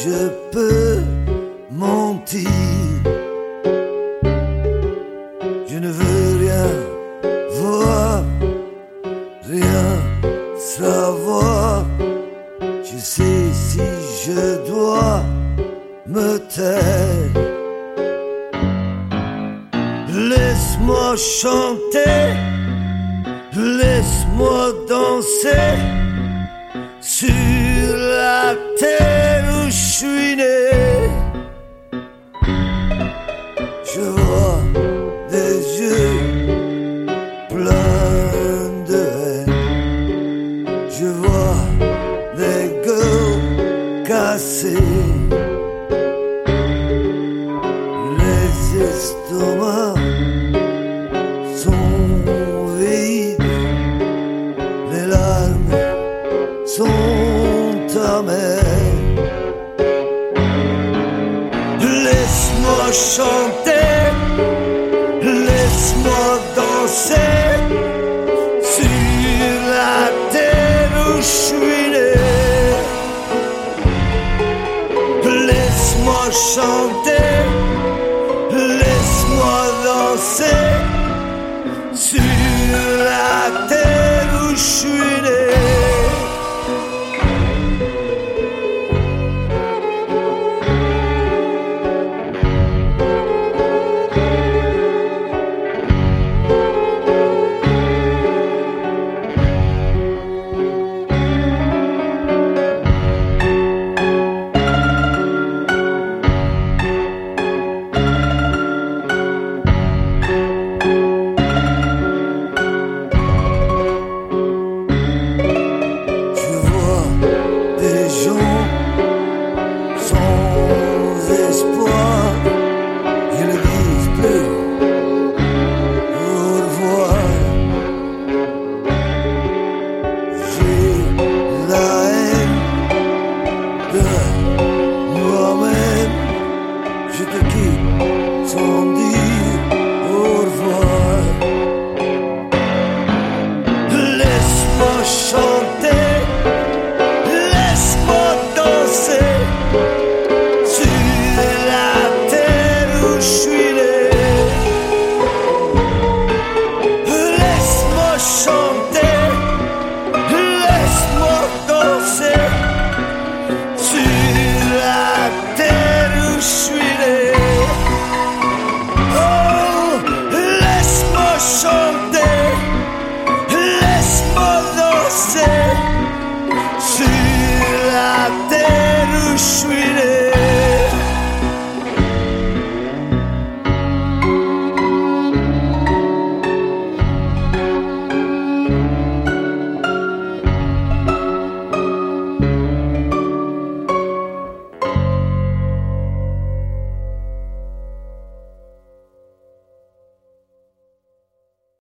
je peux mentir. Je ne veux rien voir, rien savoir. Je sais si je dois me taire. Laisse-moi chanter, laisse-moi danser sur la terre où je suis né. Je vois des yeux pleins de haine. Je vois des gueules cassées, les estomacs sont vides, les larmes sont amères. Laisse-moi chanter, laisse-moi danser sur la terre où je suis né. Laisse-moi chanter, laisse-moi danser sur la terre où je suis né.